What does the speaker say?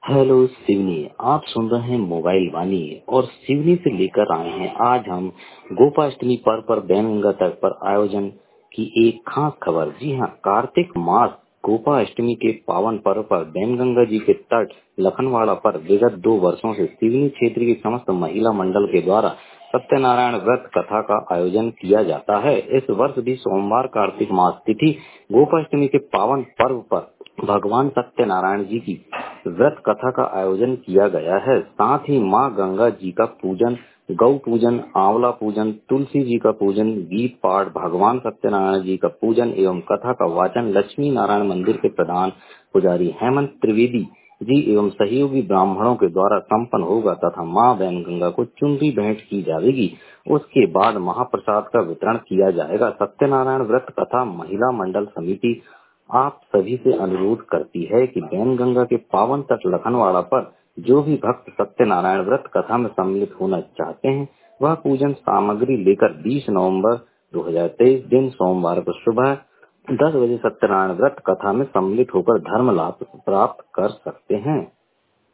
Hello Seoni. आप सुन रहे हैं मोबाइल वाणी और सिवनी से लेकर आए हैं आज हम गोपाष्टमी पर्व पर बैनगंगा तट पर आयोजन की एक खास खबर। जी हां, कार्तिक मास गोपाष्टमी के पावन पर्व पर बैनगंगा जी के तट लखनवाड़ा पर विगत 2 वर्षों से सिवनी क्षेत्र की समस्त महिला मंडल के द्वारा सत्यनारायण व्रत कथा का आयोजन किया जाता है। इस वर्ष भी सोमवार कार्तिक मास तिथि गोपाष्टमी के पावन पर्व पर भगवान सत्यनारायण जी की व्रत कथा का आयोजन किया गया है। साथ ही मां गंगा जी का पूजन, गौ पूजन, आंवला पूजन, तुलसी जी का पूजन, गीत पाठ, भगवान सत्यनारायण जी का पूजन एवं कथा का वाचन लक्ष्मी नारायण मंदिर के प्रधान पुजारी हेमंत त्रिवेदी जी एवं सहयोगी ब्राह्मणों के द्वारा संपन्न होगा तथा मां बैनगंगा को चुनरी भेंट की जाएगी। उसके बाद महाप्रसाद का वितरण किया जाएगा। सत्यनारायण व्रत कथा महिला मंडल समिति आप सभी से अनुरोध करती है कि बैनगंगा के पावन तट लखनवाड़ा पर जो भी भक्त सत्यनारायण व्रत कथा में सम्मिलित होना चाहते हैं वह पूजन सामग्री लेकर 20 नवंबर 2023 दिन सोमवार को सुबह 10 बजे सत्यनारायण व्रत कथा में सम्मिलित होकर धर्म लाभ प्राप्त कर सकते हैं।